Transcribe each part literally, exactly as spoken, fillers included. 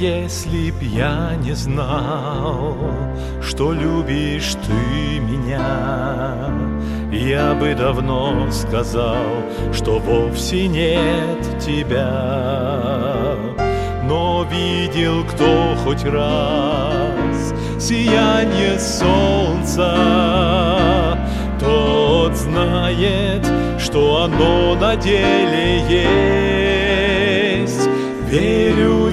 если б я не знал, что любишь ты меня, я бы давно сказал, что вовсе нет тебя. Но видел кто хоть раз сияние солнца, тот знает, что оно на деле есть. Верю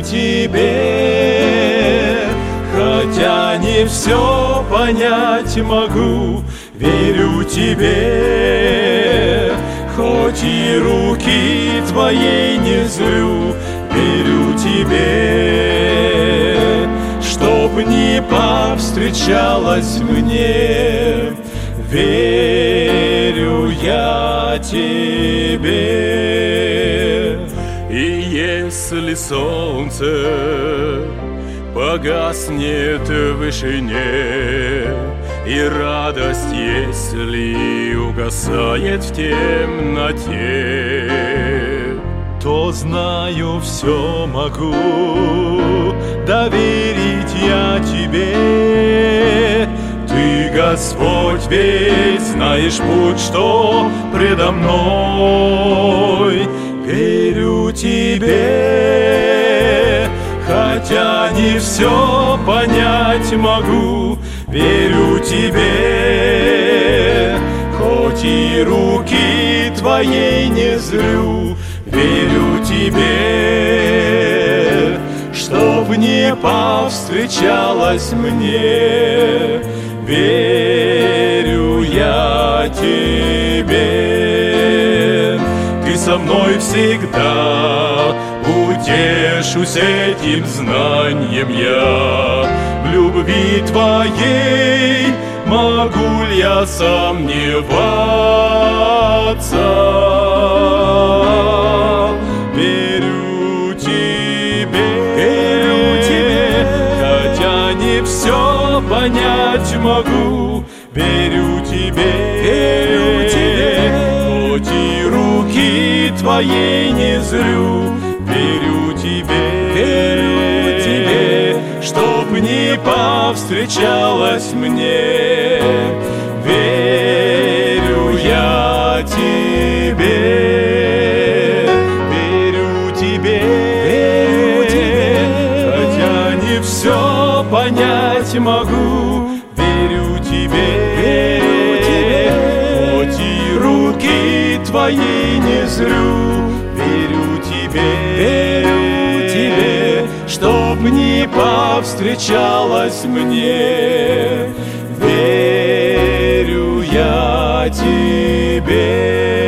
тебе, хотя не все понять могу. Верю тебе, хоть и руки твоей не зрю. Верю тебе, чтоб не повстречалась мне. Верю я тебе. И если солнце погаснет в вышине, и радость, если угасает в темноте, то знаю, все могу доверить я тебе. Ты, Господь, ведь знаешь путь, что предо мной. Верю тебе, хотя не все понять могу. Верю тебе, хоть и руки твоей не зрю. Верю тебе, чтоб не повстречалась мне. Верю я тебе. Ты со мной всегда, утешусь этим знанием я. В любви твоей могу ли я сомневаться? Верю тебе, верю тебе, хотя не все понять могу. Верю тебе, верю тебе, хоть и руки твоей не зрю. Верю тебе, верю тебе, чтоб не повстречалась мне. Верю я тебе. Верю тебе, верю тебе, хотя не все понять могу. Верю тебе, верю тебе, хоть и руки твоей не зрю. Верю тебе, верю тебе, чтоб не повстречалась мне. Верю я тебе.